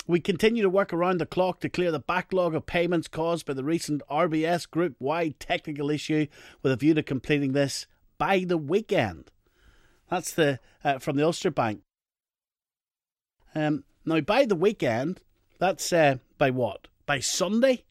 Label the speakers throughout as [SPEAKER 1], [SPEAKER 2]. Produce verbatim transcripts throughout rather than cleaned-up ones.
[SPEAKER 1] We continue to work around the clock to clear the backlog of payments caused by the recent R B S group-wide technical issue with a view to completing this by the weekend. That's the uh, from the Ulster Bank. Um, now, by the weekend, that's uh, by what? By Sunday?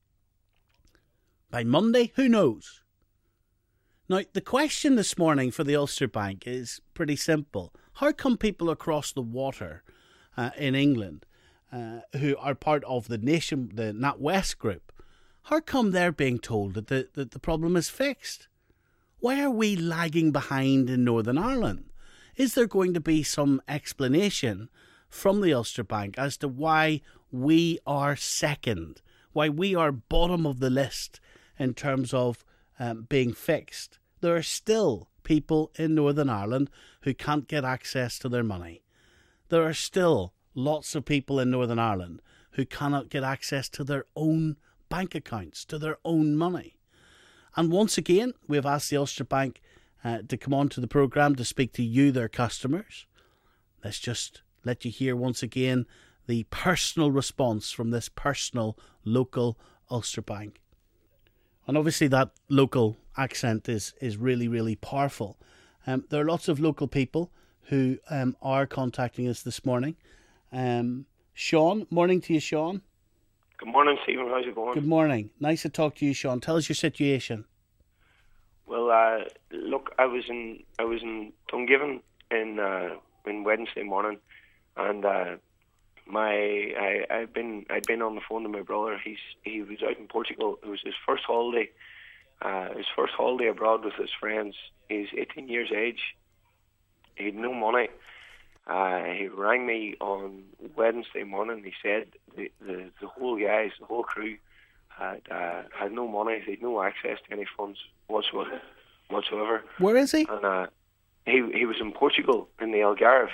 [SPEAKER 1] By Monday? Who knows? Now, the question this morning for the Ulster Bank is pretty simple. How come people across the water uh, in England uh, who are part of the nation, the NatWest group, how come they're being told that the, that the problem is fixed? Why are we lagging behind in Northern Ireland? Is there going to be some explanation from the Ulster Bank as to why we are second, why we are bottom of the list in terms of um, being fixed? There are still people in Northern Ireland who can't get access to their money. There are still lots of people in Northern Ireland who cannot get access to their own bank accounts, to their own money. And once again, we've asked the Ulster Bank uh, to come on to the programme to speak to you, their customers. Let's just let you hear once again the personal response from this personal local Ulster Bank. And obviously that local accent is, is really, really powerful. Um, there are lots of local people who um, are contacting us this morning. Um, Sean, morning to you, Sean.
[SPEAKER 2] Good morning, Stephen. How's it going?
[SPEAKER 1] Good morning. Nice to talk to you, Sean. Tell us your situation.
[SPEAKER 2] Well, uh, look, I was in I was in Dungiven in uh, in Wednesday morning, and uh, my I I've been I'd been on the phone to my brother. He's he was out in Portugal. It was his first holiday, uh, his first holiday abroad with his friends. He's eighteen years age. He had no money. Uh, he rang me on Wednesday morning. He said the, the, the whole guys, the whole crew, had uh, had no money. They had no access to any funds whatsoever. whatsoever.
[SPEAKER 1] Where is he?
[SPEAKER 2] And uh, he he was in Portugal, in the Algarve.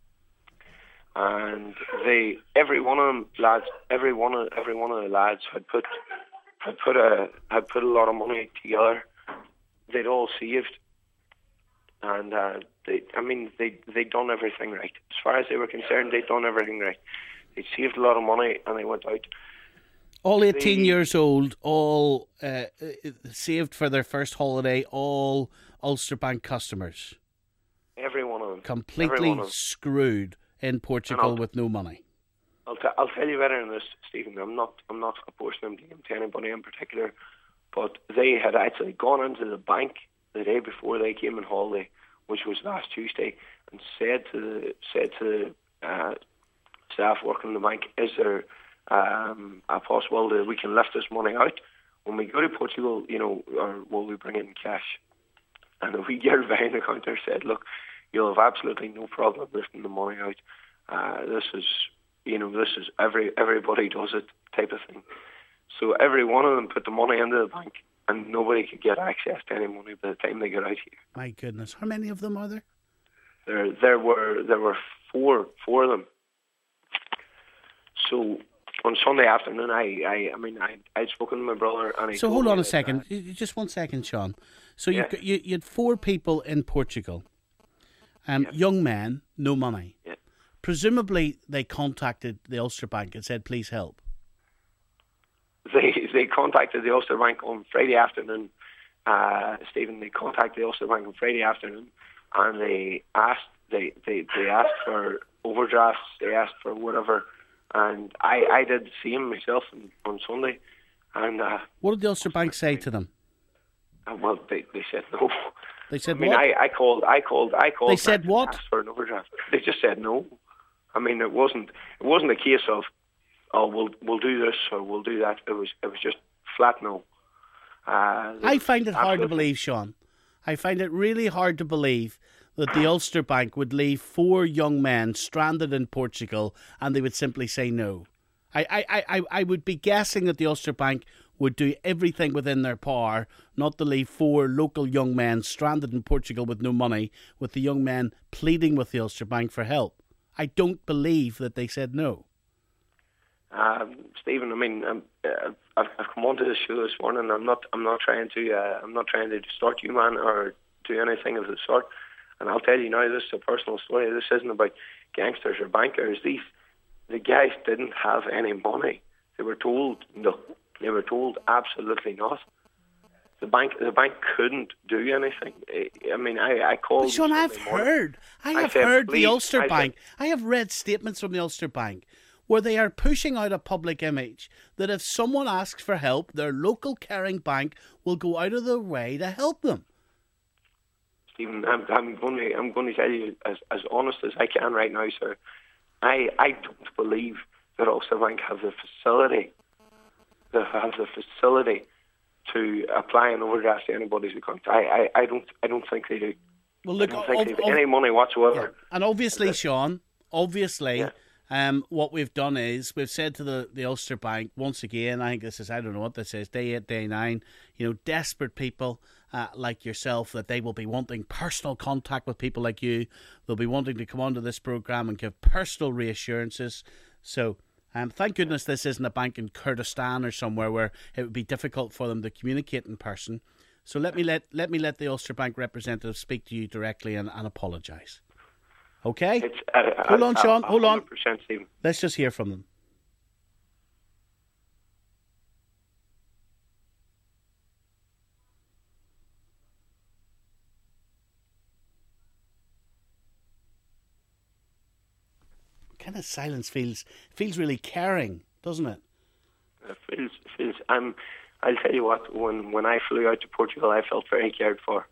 [SPEAKER 2] And they, every one of them lads, every one of every one of the lads had put had put a had put a lot of money together. They'd all saved. And uh, they, I mean, they they'd done everything right. As far as they were concerned, they'd done everything right. They'd saved a lot of money, and they went out.
[SPEAKER 1] All eighteen they, years old, all uh, saved for their first holiday. All Ulster Bank customers.
[SPEAKER 2] Every one of them.
[SPEAKER 1] Completely
[SPEAKER 2] one of them.
[SPEAKER 1] Screwed in Portugal with no money.
[SPEAKER 2] I'll, t- I'll tell you better than this, Stephen. I'm not I'm not apportioning them to anybody in particular, but they had actually gone into the bank the day before they came on holiday, which was last Tuesday, and said to the said to the uh, staff working in the bank, "Is there um, a possibility that we can lift this money out when we go to Portugal? You know, or will we bring it in cash?" And the wee girl behind the counter said, "Look, you'll have absolutely no problem lifting the money out. Uh, this is, you know, this is every everybody does it type of thing." So every one of them put the money into the bank, and nobody could get access to any money by the time they got out here.
[SPEAKER 1] My goodness, how many of them are there?
[SPEAKER 2] There, there were there were four four of them. So on Sunday afternoon, I, I, I mean, I, I'd spoken to my brother, and he
[SPEAKER 1] so
[SPEAKER 2] told
[SPEAKER 1] hold
[SPEAKER 2] me
[SPEAKER 1] on a
[SPEAKER 2] that,
[SPEAKER 1] second,
[SPEAKER 2] uh,
[SPEAKER 1] just one second, Sean. So
[SPEAKER 2] yeah.
[SPEAKER 1] you you you had four people in Portugal, um,
[SPEAKER 2] yeah.
[SPEAKER 1] young men, no money.
[SPEAKER 2] Yeah.
[SPEAKER 1] Presumably, they contacted the Ulster Bank and said, "Please help."
[SPEAKER 2] They they contacted the Ulster Bank on Friday afternoon, uh, Stephen. They contacted the Ulster Bank on Friday afternoon, and they asked they, they, they asked for overdrafts. They asked for whatever, and I, I did the same myself on, on Sunday. And uh,
[SPEAKER 1] what did the Ulster Bank say to them?
[SPEAKER 2] Uh, well, they they said no.
[SPEAKER 1] They said
[SPEAKER 2] I mean,
[SPEAKER 1] what?
[SPEAKER 2] I, I called I called I called.
[SPEAKER 1] They said
[SPEAKER 2] and
[SPEAKER 1] what?
[SPEAKER 2] Asked for an overdraft. They just said no. I mean, it wasn't it wasn't a case of, oh, we'll we'll do this or we'll do that. It was it was just flat no. Uh,
[SPEAKER 1] I find it hard to
[SPEAKER 2] absolutely.
[SPEAKER 1] believe, Sean. I find it really hard to believe that the Ulster Bank would leave four young men stranded in Portugal and they would simply say no. I, I, I, I would be guessing that the Ulster Bank would do everything within their power not to leave four local young men stranded in Portugal with no money, with the young men pleading with the Ulster Bank for help. I don't believe that they said no.
[SPEAKER 2] Um, Stephen, I mean, um, uh, I've, I've come onto this show this morning. I'm not, I'm not trying to, uh, I'm not trying to distort you, man, or do anything of the sort. And I'll tell you now, this is a personal story. This isn't about gangsters or bankers. These, the guys didn't have any money. They were told no. They were told absolutely not. The bank, the bank couldn't do anything. I mean, I, I called.
[SPEAKER 1] But Sean, I've
[SPEAKER 2] morning.
[SPEAKER 1] heard. I have
[SPEAKER 2] I said,
[SPEAKER 1] heard
[SPEAKER 2] please,
[SPEAKER 1] the Ulster
[SPEAKER 2] I
[SPEAKER 1] Bank.
[SPEAKER 2] said,
[SPEAKER 1] I have read statements from the Ulster Bank where they are pushing out a public image that if someone asks for help, their local caring bank will go out of their way to help them.
[SPEAKER 2] Stephen, I'm, I'm going to, I'm going to tell you as, as honest as I can right now, sir. I, I don't believe that Ulster Bank have the facility, that have the facility to apply an overdraft to anybody's account. I, I, I don't, I don't think they do.
[SPEAKER 1] Well, look,
[SPEAKER 2] I don't think
[SPEAKER 1] ob-
[SPEAKER 2] they have
[SPEAKER 1] ob-
[SPEAKER 2] any money whatsoever.
[SPEAKER 1] Yeah. And obviously, Sean, obviously,
[SPEAKER 2] Yeah.
[SPEAKER 1] um, what we've done is we've said to the, the Ulster Bank, once again, I think this is, I don't know what this is, day eight, day nine, you know, desperate people uh, like yourself, that they will be wanting personal contact with people like you. They'll be wanting to come onto this programme and give personal reassurances. So, Um, thank goodness this isn't a bank in Kurdistan or somewhere where it would be difficult for them to communicate in person. So let me let let me let the Ulster Bank representative speak to you directly and, and apologise. Okay?
[SPEAKER 2] It's, uh,
[SPEAKER 1] hold on,
[SPEAKER 2] uh,
[SPEAKER 1] Sean.
[SPEAKER 2] uh,
[SPEAKER 1] Hold on.
[SPEAKER 2] one hundred percent, Stephen.
[SPEAKER 1] Let's just hear from them. Kind of silence feels feels really caring, doesn't it?
[SPEAKER 2] It feels, feels, I'm, I'll tell you what, when, when I flew out to Portugal, I felt very cared for.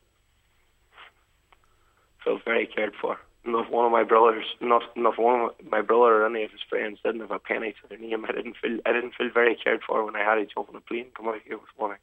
[SPEAKER 2] Felt very cared for. Not one of my brothers, not not one of my brother or any of his friends didn't have a penny to their name. I didn't feel, I didn't feel very cared for when I had to jump on a plane and come out here this morning.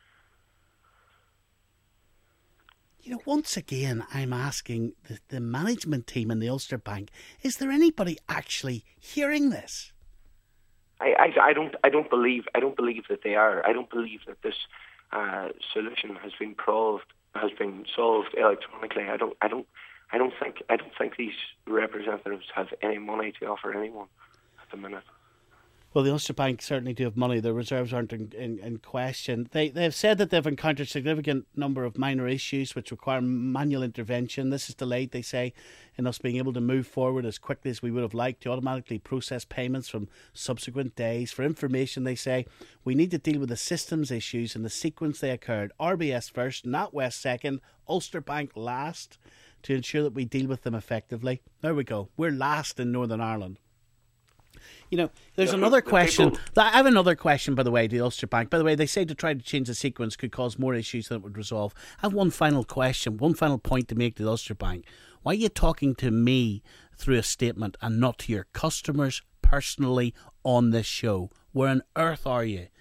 [SPEAKER 1] You know, once again, I'm asking the, the management team in the Ulster Bank, is there anybody actually hearing this?
[SPEAKER 2] I, I, I don't I don't believe I don't believe that they are. I don't believe that this uh, solution has been solved has been solved electronically. I don't I don't I don't think I don't think these representatives have any money to offer anyone at the minute.
[SPEAKER 1] Well, the Ulster Bank certainly do have money. Their reserves aren't in, in, in question. They they've said that they've encountered significant number of minor issues which require manual intervention. This is delayed, they say, in us being able to move forward as quickly as we would have liked to automatically process payments from subsequent days. For information, they say, we need to deal with the systems issues in the sequence they occurred. R B S first, NatWest second, Ulster Bank last, to ensure that we deal with them effectively. There we go. We're last in Northern Ireland. You know, there's
[SPEAKER 2] Yeah,
[SPEAKER 1] another
[SPEAKER 2] the
[SPEAKER 1] question.
[SPEAKER 2] people-
[SPEAKER 1] I have another question, by the way, to the Ulster Bank. By the way, they say to try to change the sequence could cause more issues than it would resolve. I have one final question, one final point to make to the Ulster Bank. Why are you talking to me through a statement and not to your customers personally on this show? Where on earth are you?